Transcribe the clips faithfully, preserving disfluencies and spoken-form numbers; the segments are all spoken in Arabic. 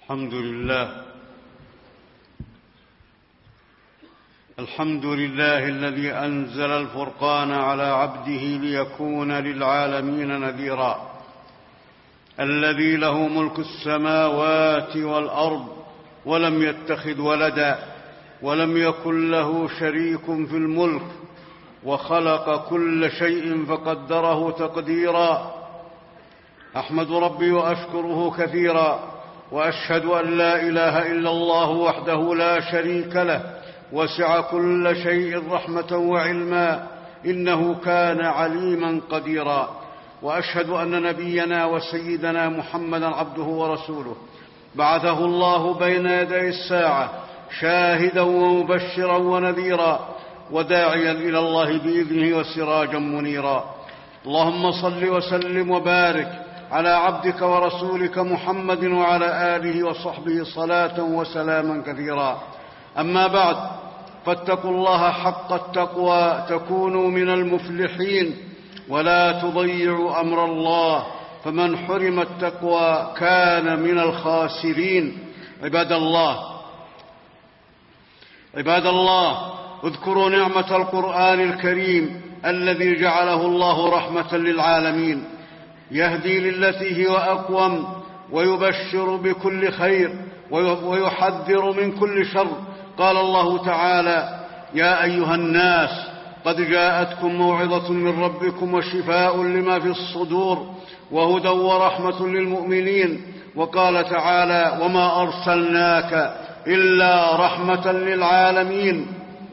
الحمد لله الحمد لله الذي أنزل الفرقان على عبده ليكون للعالمين نذيرا، الذي له ملك السماوات والأرض ولم يتخذ ولدا ولم يكن له شريك في الملك، وخلق كل شيء فقدره تقديرا. أحمد ربي وأشكره كثيرا، وأشهد أن لا إله إلا الله وحده لا شريك له، وسع كل شيء رحمة وعلما، إنه كان عليما قديرا. وأشهد أن نبينا وسيدنا محمدا عبده ورسوله، بعثه الله بين يدي الساعة شاهدا ومبشرا ونذيرا، وداعيا إلى الله بإذنه وسراجا منيرا. اللهم صل وسلم وبارك على عبدك ورسولك محمد وعلى آله وصحبه صلاة وسلاما كثيرا. أما بعد، فاتقوا الله حق التقوى تكونوا من المفلحين، ولا تضيعوا أمر الله، فمن حرم التقوى كان من الخاسرين. عباد الله عباد الله اذكروا نعمة القرآن الكريم الذي جعله الله رحمة للعالمين، يهدي للتي هي أقوم، ويبشر بكل خير، ويحذر من كل شر. قال الله تعالى: يا أيها الناس قد جاءتكم موعظة من ربكم وشفاء لما في الصدور وهدى ورحمة للمؤمنين. وقال تعالى: وما أرسلناك إلا رحمة للعالمين.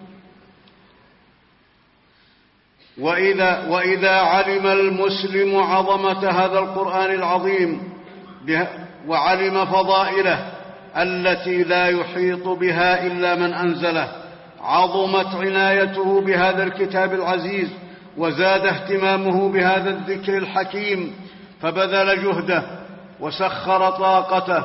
وإذا, وإذا علم المسلم عظمة هذا القرآن العظيم وعلم فضائله التي لا يحيط بها إلا من أنزله، عظمت عنايته بهذا الكتاب العزيز، وزاد اهتمامه بهذا الذكر الحكيم، فبذل جهده وسخر طاقته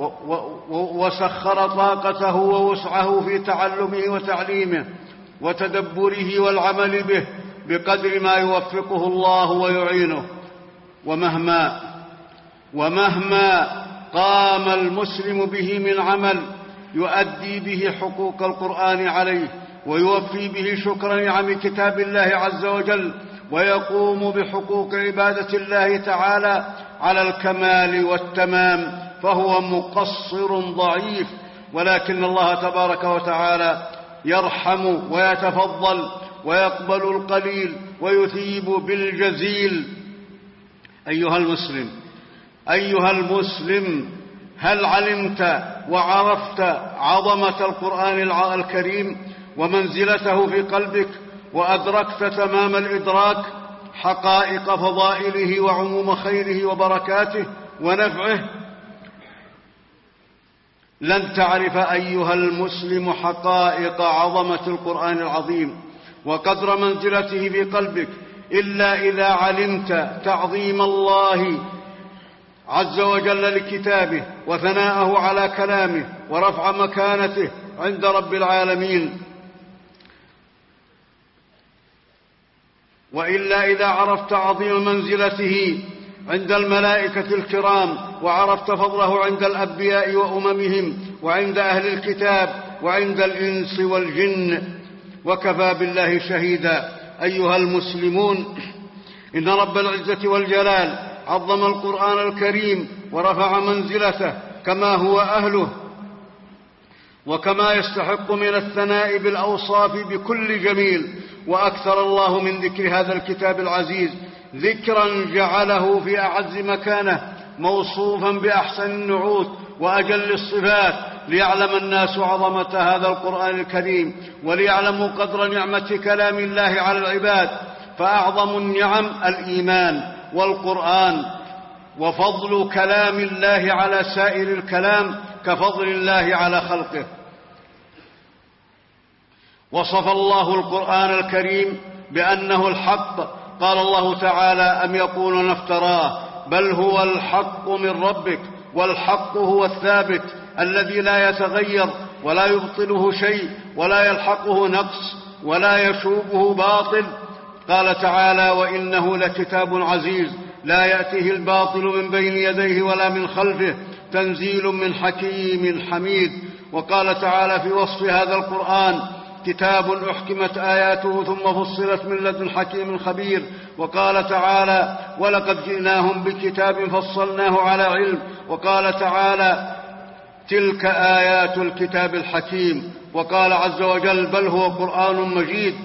وسخر طاقته ووسعه في تعلمه وتعليمه وتدبره والعمل به بقدر ما يوفقه الله ويعينه. ومهما ومهما قام المسلم به من عمل يؤدي به حقوق القرآن عليه، ويوفي به شكر نعم كتاب الله عز وجل، ويقوم بحقوق عبادة الله تعالى على الكمال والتمام، فهو مقصر ضعيف. ولكن الله تبارك وتعالى يرحم ويتفضل ويقبل القليل ويثيب بالجزيل. أيها المسلم أيها المسلم هل علمت وعرفت عظمة القرآن الكريم ومنزلته في قلبك، وأدركت تمام الإدراك حقائق فضائله وعموم خيره وبركاته ونفعه؟ لن تعرف أيها المسلم حقائق عظمة القرآن العظيم وقدر منزلته في قلبك إلا إذا علمت تعظيم الله عز وجل لكتابه، وثناءه على كلامه، ورفع مكانته عند رب العالمين. وإلا إذا عرفت عظيم منزلته عند الملائكة الكرام، وعرفت فضله عند الأنبياء وأممهم، وعند أهل الكتاب، وعند الإنس والجن، وكفى بالله شهيدا. أيها المسلمون، إن رب العزة والجلال عظم القرآن الكريم ورفع منزلته كما هو أهله، وكما يستحق من الثناء بالأوصاف بكل جميل. وأكثر الله من ذكر هذا الكتاب العزيز ذكرا جعله في أعز مكانه، موصوفا بأحسن النعوت وأجل الصفات، ليعلم الناس عظمة هذا القرآن الكريم، وليعلموا قدر نعمة كلام الله على العباد. فأعظم النعم الإيمان والقرآن، وفضل كلام الله على سائر الكلام كفضل الله على خلقه. وصف الله القرآن الكريم بأنه الحق. قال الله تعالى: أم يقولون افتراه بل هو الحق من ربك، والحق هو الثابت الذي لا يتغير ولا يبطله شيء ولا يلحقه نقص ولا يشوبه باطل. قال تعالى: وإنه لكتاب عزيز لا يأتيه الباطل من بين يديه ولا من خلفه تنزيل من حكيم حميد. وقال تعالى في وصف هذا القرآن: كتاب أحكمت آياته ثم فصلت من لدن حكيم خبير. وقال تعالى: ولقد جئناهم بكتاب فصلناه على علم. وقال تعالى: تلك آيات الكتاب الحكيم. وقال عز وجل: بل هو قرآن مجيد.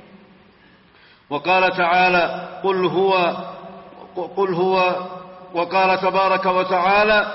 وقال تعالى: قل هو قل هو وقال تبارك وتعالى: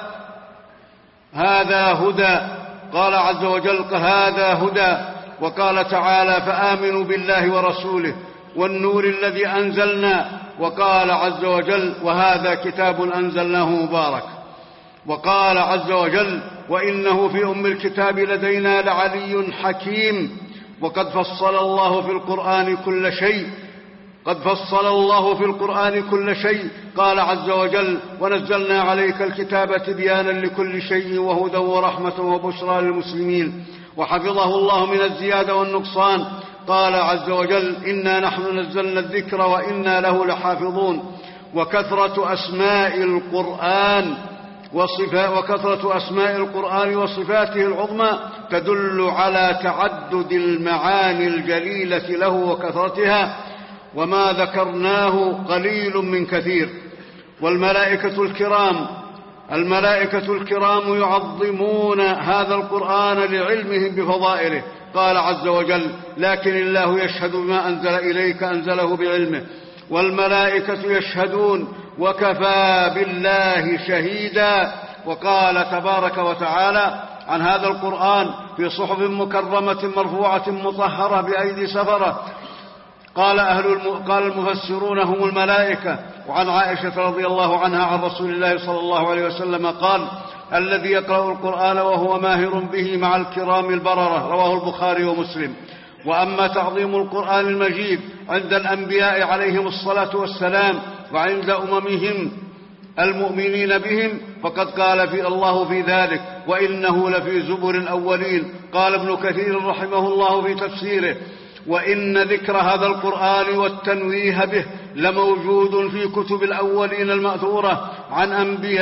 هذا هدى. قال عز وجل: هذا هدى. وقال تعالى: فآمنوا بالله ورسوله والنور الذي أنزلنا. وقال عز وجل: وهذا كتاب أنزلناه مبارك. وقال عز وجل: وإنه في أم الكتاب لدينا لعلي حكيم. وقد فصل الله في القرآن كل شيء قد فصل الله في القرآن كل شيء. قال عز وجل: ونزلنا عليك الكتاب تبيانا لكل شيء وهدى ورحمة وبشرى للمسلمين. وحفظه الله من الزيادة والنقصان. قال عز وجل: إنا نحن نزلنا الذكر وإنا له لحافظون. وكثرة أسماء القرآن وصفا وكثرة أسماء القرآن وصفاته العظمى تدل على تعدد المعاني الجليلة له وكثرتها، وما ذكرناه قليل من كثير. والملائكة الكرام الملائكة الكرام يعظمون هذا القرآن لعلمهم بفضائله. قال عز وجل: لكن الله يشهد بما أنزل إليك أنزله بعلمه والملائكة يشهدون وكفى بالله شهيدا. وقال تبارك وتعالى عن هذا القرآن: في صحف مكرمة مرفوعة مطهرة بأيدي سفرة. قال, أهل الم... قال المفسرون: هم الملائكة. وعن عائشة رضي الله عنها عن رسول الله صلى الله عليه وسلم قال: الذي يقرأ القرآن وهو ماهر به مع الكرام البررة. رواه البخاري ومسلم. وأما تعظيم القرآن المجيد عند الأنبياء عليهم الصلاة والسلام وعند أممهم المؤمنين بهم فقد قال في الله في ذلك: وإنه لفي زبر الأولين. قال ابن كثير رحمه الله في تفسيره: وإن ذكر هذا القرآن والتنويه به لموجود في كتب الأولين المأثورة عن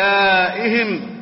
أنبيائهم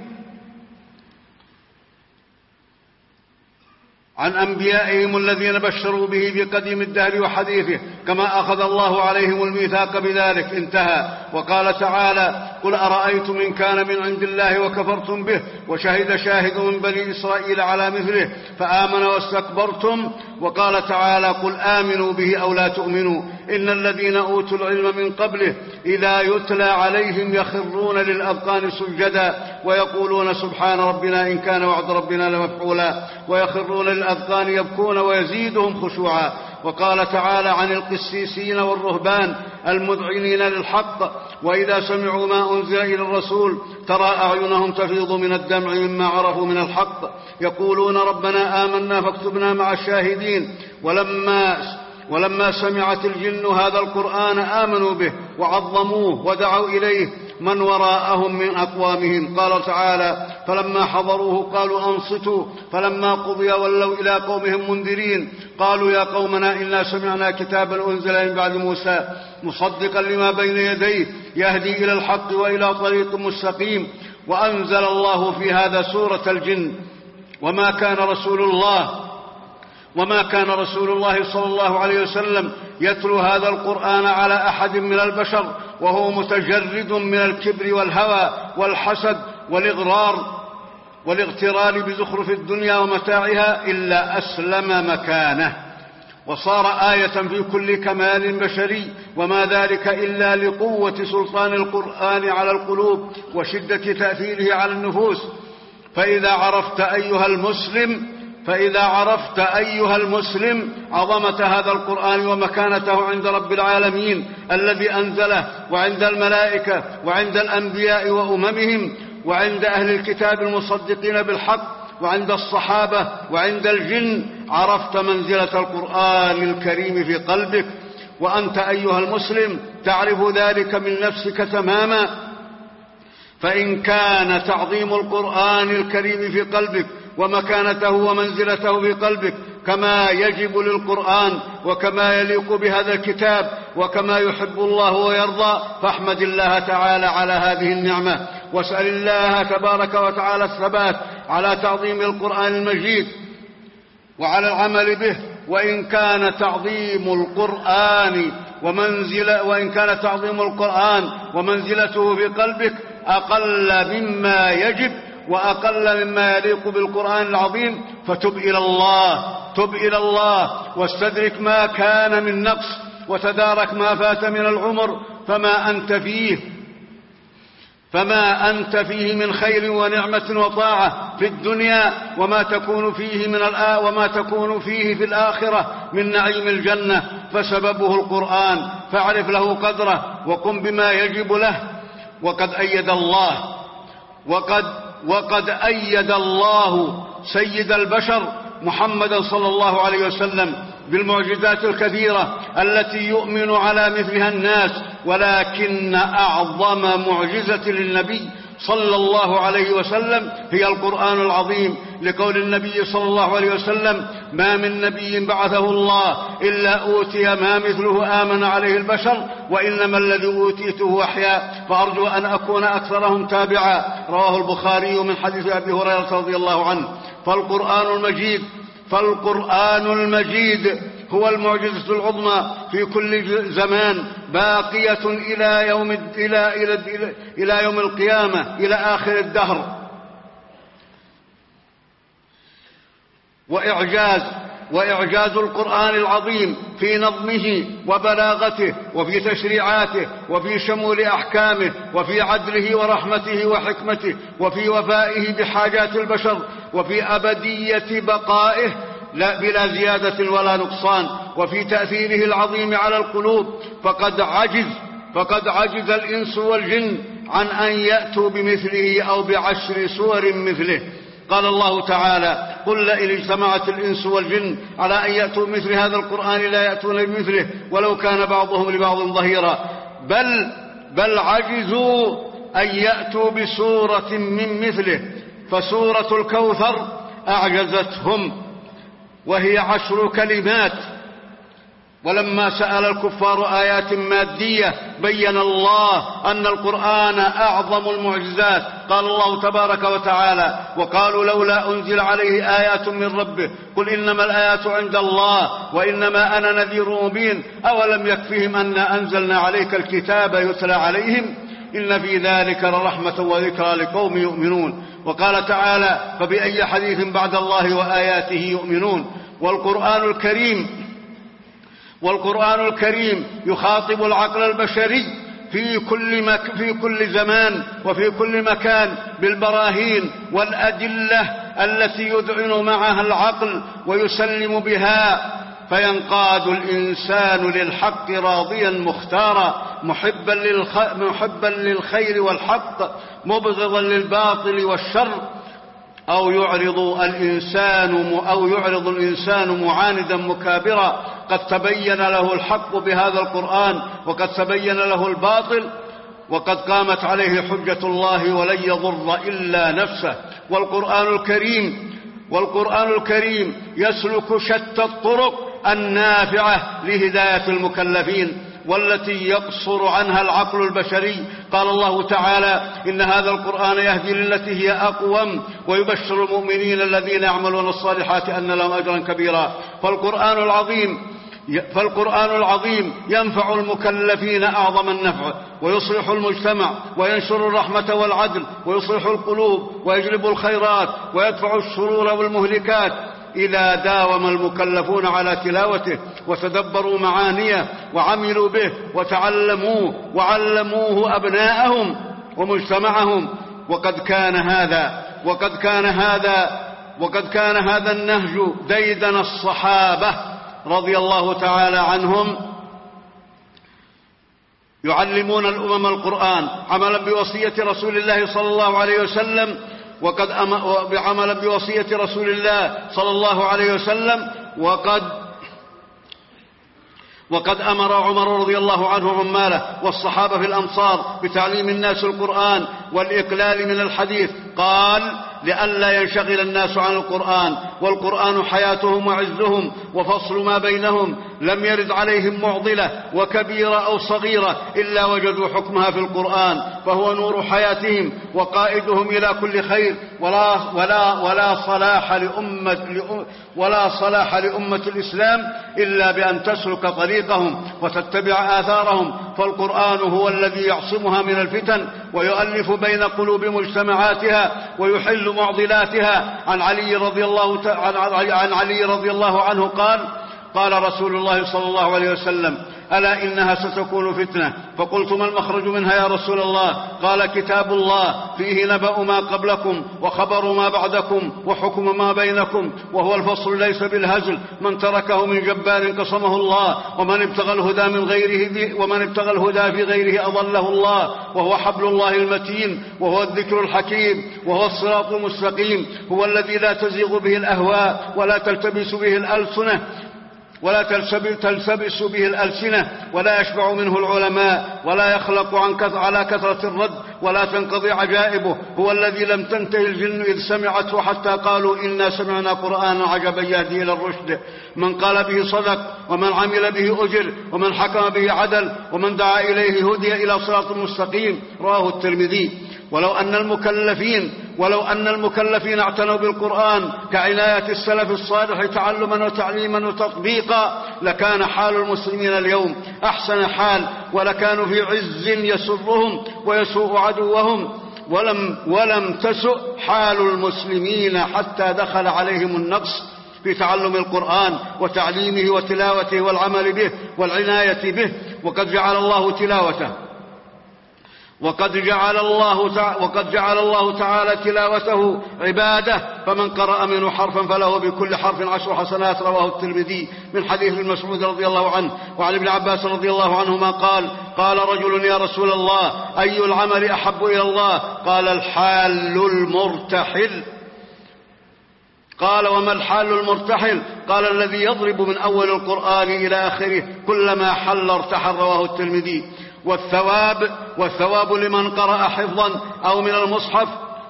عن أنبيائهم الذين بشروا به في قديم الدهر وحديثه، كما أخذ الله عليهم الميثاق بذلك. انتهى. وقال تعالى: قل أرأيتم إن كان من عند الله وكفرتم به وشهد شاهد من بني إسرائيل على مثله فآمن واستكبرتم. وقال تعالى: قل آمنوا به أو لا تؤمنوا إن الذين أوتوا العلم من قبله إذا يتلى عليهم يخرون للأذقان سجدا ويقولون سبحان ربنا إن كان وعد ربنا لمفعولا ويخرون للأذقان يبكون ويزيدهم خشوعا. وقال تعالى عن القسيسين والرهبان المذعنين للحق: وإذا سمعوا ما أنزل إلى الرسول ترى أعينهم تفيض من الدمع مما عرفوا من الحق يقولون ربنا آمنا فاكتبنا مع الشاهدين. ولما ولما سمعت الجن هذا القرآن آمنوا به وعظموه ودعوا إليه من وراءهم من أقوامهم. قال تعالى: فلما حضروه قالوا أنصتوا فلما قضي ولوا إلى قومهم منذرين قالوا يا قومنا إنا سمعنا كتابا أنزل من بعد موسى مصدقا لما بين يديه يهدي إلى الحق وإلى طريق مستقيم. وأنزل الله في هذا سورة الجن. وما كان رسول الله وما كان رسول الله صلى الله عليه وسلم يتلو هذا القرآن على أحد من البشر وهو متجرد من الكبر والهوى والحسد والإغرار والاغترار بزخرف الدنيا ومتاعها إلا أسلم مكانه وصار آية في كل كمال بشري. وما ذلك إلا لقوة سلطان القرآن على القلوب وشدة تأثيره على النفوس. فإذا عرفت أيها المسلم فإذا عرفت أيها المسلم عظمة هذا القرآن ومكانته عند رب العالمين الذي أنزله وعند الملائكة وعند الأنبياء وأممهم وعند أهل الكتاب المصدقين بالحق وعند الصحابة وعند الجن، عرفت منزلة القرآن الكريم في قلبك. وأنت أيها المسلم تعرف ذلك من نفسك تماما. فإن كان تعظيم القرآن الكريم في قلبك ومكانته ومنزلته في قلبك كما يجب للقرآن وكما يليق بهذا الكتاب وكما يحب الله ويرضى، فاحمد الله تعالى على هذه النعمة واسأل الله تبارك وتعالى الثبات على تعظيم القرآن المجيد وعلى العمل به. وإن كان تعظيم القرآن ومنزلة وإن كان تعظيم القرآن ومنزلته في قلبك أقل مما يجب وأقل مما يليق بالقرآن العظيم، فتب إلى الله، تب إلى الله واستدرك ما كان من نقص وتدارك ما فات من العمر، فما أنت فيه فما أنت فيه من خير ونعمة وطاعة في الدنيا، وما تكون فيه من الآ وما تكون فيه في الآخرة من نعيم الجنة، فسببه القرآن، فاعرف له قدره وقم بما يجب له. وقد أيد الله وقد وقد أيد الله سيد البشر محمدا صلى الله عليه وسلم بالمعجزات الكثيرة التي يؤمن على مثلها الناس، ولكن أعظم معجزة للنبي صلى الله عليه وسلم هي القرآن العظيم، لقول النبي صلى الله عليه وسلم: ما من نبي بعثه الله إلا أوتي ما مثله آمن عليه البشر، وإنما الذي أوتيته أحياء، فأرجو أن أكون أكثرهم تابعا. رواه البخاري من حديث أبي هريرة رضي الله عنه. فالقرآن المجيد فالقرآن المجيد هو المعجزة العظمى في كل زمان، باقية إلى يوم إلى إلى إلى, إلى يوم القيامة، إلى آخر الدهر. وإعجاز وإعجاز القرآن العظيم في نظمه وبلاغته وفي تشريعاته وفي شمول أحكامه وفي عدله ورحمته وحكمته وفي وفائه بحاجات البشر وفي أبدية بقائه لا بلا زيادة ولا نقصان، وفي تأثيره العظيم على القلوب. فقد عجز فقد عجز الإنس والجن عن أن يأتوا بمثله أو بعشر سور مثله. قال الله تعالى: قل لئن اجتمعت الإنس والجن على أن يأتوا بمثل هذا القرآن لا يأتون بمثله ولو كان بعضهم لبعض ظهيرا، بل بل عجزوا أن يأتوا بسورة من مثله. فسورة الكوثر أعجزتهم وهي عشر كلمات. ولما سأل الكفار آيات مادية بين الله أن القرآن أعظم المعجزات. قال الله تبارك وتعالى: وقالوا لولا أنزل عليه آيات من ربه قل إنما الآيات عند الله وإنما أنا نذير مبين أولم يكفهم أنا أنزلنا عليك الكتاب يتلى عليهم إن في ذلك لرحمة وذكرى لقوم يؤمنون. وقال تعالى: فبأي حديث بعد الله وآياته يؤمنون. والقرآن الكريم والقرآن الكريم يخاطب العقل البشري في كل, مك في كل زمان وفي كل مكان بالبراهين والأدلة التي يذعن معها العقل ويسلم بها، فينقاد الإنسان للحق راضيا مختارا محبا, للخ... محبا للخير والحق مبغضا للباطل والشر، أو يعرض الإنسان أو يعرض الإنسان معاندا مكابرا. قد تبين له الحق بهذا القرآن وقد تبين له الباطل وقد قامت عليه حجة الله ولن يضر إلا نفسه. والقرآن الكريم والقرآن الكريم يسلك شتى الطرق النافعة لهداية المكلفين والتي يقصر عنها العقل البشري. قال الله تعالى: إن هذا القرآن يهدي للتي هي أقوم ويبشر المؤمنين الذين يعملون الصالحات أن لهم أجرا كبيرا. فالقرآن العظيم فالقرآن العظيم ينفع المكلفين أعظم النفع، ويصلح المجتمع وينشر الرحمة والعدل ويصلح القلوب ويجلب الخيرات ويدفع الشرور والمهلكات إذا داوم المكلفون على تلاوته وتدبروا معانيه وعملوا به وتعلموه وعلموه أبناءهم ومجتمعهم. وقد كان هذا وقد كان هذا وقد كان هذا النهج ديدن الصحابة رضي الله تعالى عنهم، يعلمون الأمم القرآن عملا بوصية رسول الله صلى الله عليه وسلم وقد عملا بوصية رسول الله صلى الله عليه وسلم وقد وقد أمر عمر رضي الله عنه عماله والصحابة في الأمصار بتعليم الناس القرآن والإقلال من الحديث. قال: لئلا ينشغل الناس عن القرآن، والقرآن حياتهم وعزهم وفصل ما بينهم لم يرد عليهم معضلة وكبيرة أو صغيرة إلا وجدوا حكمها في القرآن، فهو نور حياتهم وقائدهم إلى كل خير. ولا, ولا, ولا صلاح لأمة ولا صلاح لأمة الإسلام إلا بأن تسلك طريقهم وتتبع آثارهم، فالقرآن هو الذي يعصمها من الفتن ويؤلف بين قلوب مجتمعاتها ويحل معضلاتها. عن علي رضي الله عن علي رضي الله عنه قال: قال رسول الله صلى الله عليه وسلم: ألا إنها ستكون فتنة. فقلت: ما المخرج منها يا رسول الله؟ قال: كتاب الله فيه نبأ ما قبلكم وخبر ما بعدكم وحكم ما بينكم، وهو الفصل ليس بالهزل، من تركه من جبار قصمه الله، ومن ابتغى الهدى من غيره ومن ابتغى الهدى في غيره أضله الله، وهو حبل الله المتين، وهو الذكر الحكيم، وهو الصراط المستقيم، هو الذي لا تزيغ به الأهواء ولا تلتبس به الألسنة ولا تلتبس به الألسنة ولا يشبع منه العلماء ولا يخلق عن كث على كثرة الرد ولا تنقضي عجائبه، هو الذي لم تنتهي الجن إذ سمعته حتى قالوا: إنا سمعنا قرآنا عجبا يهدي إلى الرشد. من قال به صدق، ومن عمل به أجر، ومن حكم به عدل، ومن دعا إليه هدي إلى صراط مستقيم. رواه الترمذي. ولو أن المكلفين ولو أن المكلفين اعتنوا بالقرآن كعناية السلف الصالح تعلما وتعليما وتطبيقا لكان حال المسلمين اليوم أحسن حال، ولكانوا في عز يسرهم ويسوء عدوهم. ولم, ولم تسؤ حال المسلمين حتى دخل عليهم النقص في تعلم القرآن وتعليمه وتلاوته والعمل به والعناية به. وقد جعل الله تلاوته وقد جعل الله تعالى وقد جعل الله تعالى تلاوته عبادة، فمن قرأ منه حرفا فله بكل حرف عشر حسنات. رواه الترمذي من حديث ابن مسعود رضي الله عنه. وعن ابن عباس رضي الله عنهما قال: قال رجل: يا رسول الله، أي العمل أحب إلى الله؟ قال: الحال المرتحل. قال: وما الحال المرتحل؟ قال: الذي يضرب من أول القرآن إلى آخره، كلما حل ارتحل. رواه الترمذي. والثواب والثواب لمن قرأ حفظا أو من المصحف.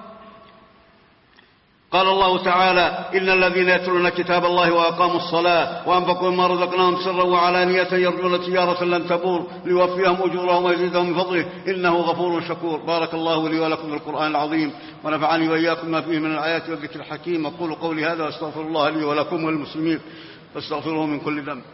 قال الله تعالى: إن الذين يتلون كتاب الله وأقاموا الصلاة وأنفقوا مما رزقناهم سرا وعلانية يرجون تجارة لن تبور ليوفيهم أجورهم ويزيدهم من فضله إنه غفور شكور. بارك الله لي ولكم بالقرآن العظيم، ونفعني وإياكم ما فيه من الآيات والذكر الحكيم. أقول قولي هذا وأستغفر الله لي ولكم وللمسلمين فاستغفروه من كل ذنب.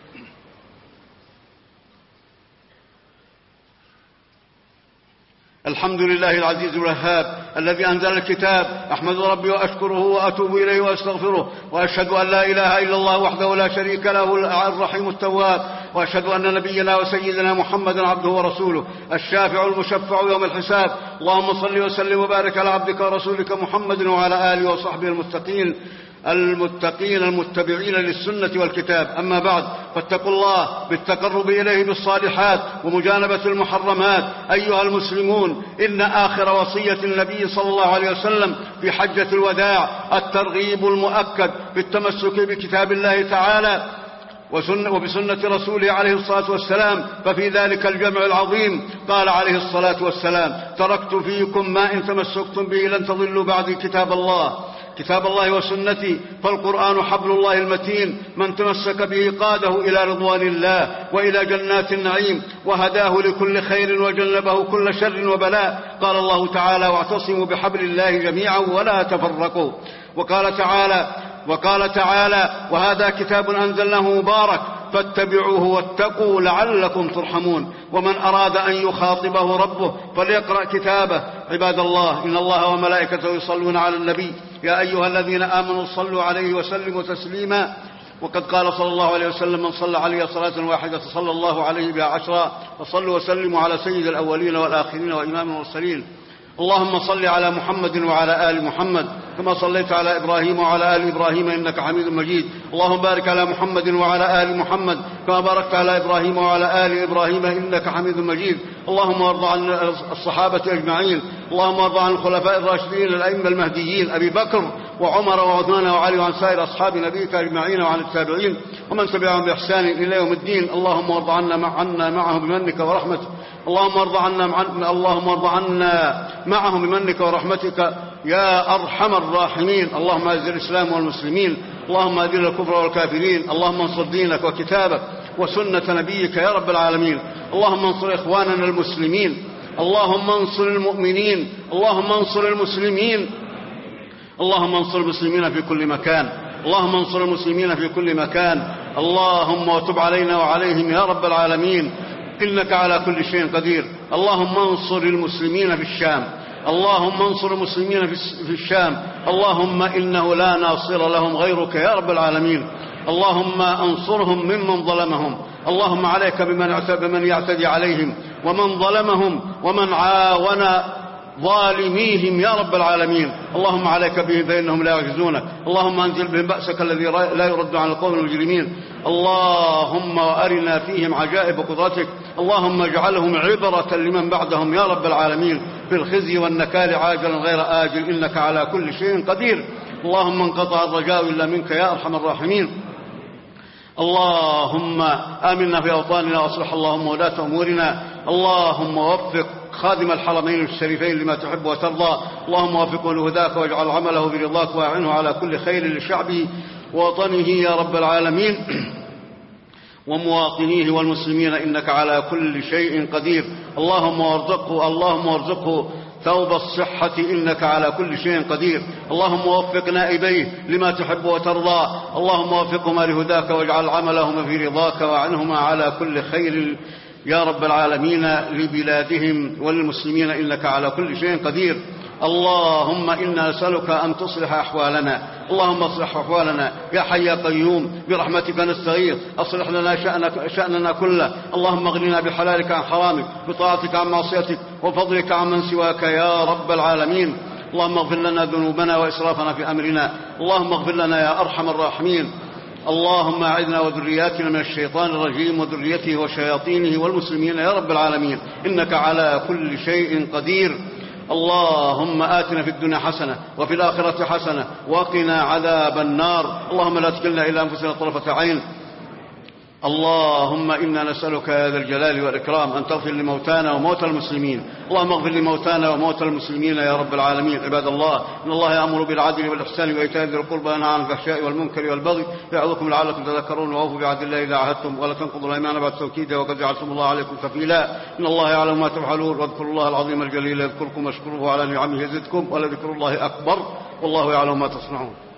الحمد لله العزيز الوهاب الذي أنزل الكتاب، أحمد ربي وأشكره وأتوب إليه وأستغفره، وأشهد أن لا إله إلا الله وحده لا شريك له الرحيم التواب، وأشهد أن نبينا وسيدنا محمدا عبده ورسوله الشافع المشفع يوم الحساب. اللهم صل وسلم وبارك على عبدك ورسولك محمد وعلى آله وصحبه المتقين المتقين المتبعين للسنة والكتاب. أما بعد، فاتقوا الله بالتقرب إليه بالصالحات ومجانبة المحرمات. أيها المسلمون، إن آخر وصية النبي صلى الله عليه وسلم في حجة الوداع الترغيب المؤكد بالتمسك بكتاب الله تعالى وبسنة رسوله عليه الصلاة والسلام، ففي ذلك الجمع العظيم قال عليه الصلاة والسلام: تركت فيكم ما إن تمسكتم به لن تضلوا بعد كتاب الله كتاب الله وسنتي، فالقرآن حبل الله المتين، من تمسك به قاده إلى رضوان الله وإلى جنات النعيم، وهداه لكل خير وجنبه كل شر وبلاء. قال الله تعالى: واعتصموا بحبل الله جميعا ولا تفرقوا. وقال تعالى وقال تعالى: وهذا كتاب أنزلناه مبارك فاتبعوه واتقوا لعلكم ترحمون. ومن أراد أن يخاطبه ربه فليقرأ كتابه. عباد الله، إن الله وملائكته يصلون على النبي، يا أيها الذين آمنوا صلوا عليه وسلموا تسليما. وقد قال صلى الله عليه وسلم: من صلى عليه صلاة واحدة صلى الله عليه بها عشرا. وصلوا وسلموا على سيد الأولين والآخرين وإمام المرسلين. اللهم صل على محمد وعلى آل محمد كما صليت على إبراهيم وعلى آل إبراهيم إنك حميد مجيد. اللهم بارك على محمد وعلى آل محمد كما باركت على إبراهيم وعلى آل إبراهيم إنك حميد مجيد. اللهم وارض عن الصحابة أجمعين. اللهم وارض عن الخلفاء الراشدين الأئمة المهديين أبي بكر وعمر وعثمان وعلي وعن سائر أصحاب نبيك أجمعين وعن التابعين ومن تبعهم بإحسان إلى يوم الدين. اللهم وارض عنا عنا معهم بمنك ورحمتك. اللهم وارض عنا اللهم وارض عنا معهم بمنك ورحمتك يا أرحم الراحمين. اللهم أعز الإسلام والمسلمين، اللهم أذل الكفر والكافرين، اللهم انصر دينك وكتابك، وسنة نبيك يا رب العالمين. اللهم انصر إخواننا المسلمين، اللهم انصر المؤمنين، اللهم انصر المسلمين، اللهم انصر المسلمين في كل مكان، اللهم انصر المسلمين في كل مكان. اللهم وتب علينا وعليهم يا رب العالمين، إنك على كل شيء قدير. اللهم انصر المسلمين في الشام، اللهم انصر المسلمين في الشام، اللهم إنه لا ناصر لهم غيرك يا رب العالمين. اللهم انصرهم ممن ظلمهم، اللهم عليك بمن يعتدي عليهم ومن ظلمهم ومن عاون ظالميهم يا رب العالمين. اللهم عليك بهم فإنهم لا يعجزونك، اللهم أنزل بهم بأسك الذي لا يرد عن القوم المجرمين. اللهم وأرنا فيهم عجائب قدرتك، اللهم اجعلهم عبرة لمن بعدهم يا رب العالمين، في الخزي والنكال عاجلا غير آجل، إنك على كل شيء قدير. اللهم انقطع الرجاء إلا منك يا أرحم الراحمين. اللهم آمنا في أوطاننا وأصلح اللهم ولاة أمورنا. اللهم وفق خادم الحرمين الشريفين لما تحب وترضى، اللهم وفقه لهداك واجعل عمله برضاك واعنه على كل خير لشعبه ووطنه يا رب العالمين ومواطنيه والمسلمين، إنك على كل شيء قدير. اللهم وارزقه اللهم وارزقه ثوب الصحة، إنك على كل شيء قدير. اللهم وفق نائبيه لما تحب وترضى، اللهم وفقهما لهداك واجعل عملهما في رضاك وعنهما على كل خير يا رب العالمين لبلادهم والمسلمين، إنك على كل شيء قدير. اللهم إنا نسألك أن تصلح أحوالنا، اللهم اصلح أحوالنا يا حي يا قيوم، برحمتك نستغيث، أصلح لنا شأنك شأننا كله. اللهم اغننا بحلالك عن حرامك، بطاعتك عن معصيتك، وفضلك عن من سواك يا رب العالمين. اللهم اغفر لنا ذنوبنا وإسرافنا في أمرنا، اللهم اغفر لنا يا أرحم الراحمين. اللهم أعذنا وذرياتنا من الشيطان الرجيم وذريته وشياطينه والمسلمين يا رب العالمين، إنك على كل شيء قدير. اللهم آتنا في الدنيا حسنة وفي الآخرة حسنة وقنا عذاب النار. اللهم لا تكلنا إلى أنفسنا طرفة عين. اللهم إنا نسألك يا ذا الجلال والإكرام أن تغفر لموتانا وموتى المسلمين، اللهم اغفر لموتانا وموتى المسلمين يا رب العالمين. عباد الله، إن الله يأمر بالعدل والإحسان وإيتاء ذي القربى وينهى عن الفحشاء والمنكر والبغي يعظكم لعلكم تذكرون، وأوفوا بعهد الله إذا عاهدتم ولا تنقضوا الأيمان بعد توكيدها وقد جعلتم الله عليكم كفيلا. إن الله يعلم ما تفعلون، واذكروا الله العظيم الجليل يذكركم واشكروه على نعمه يزدكم ولذكر الله أكبر، والله يعلم ما تصنعون.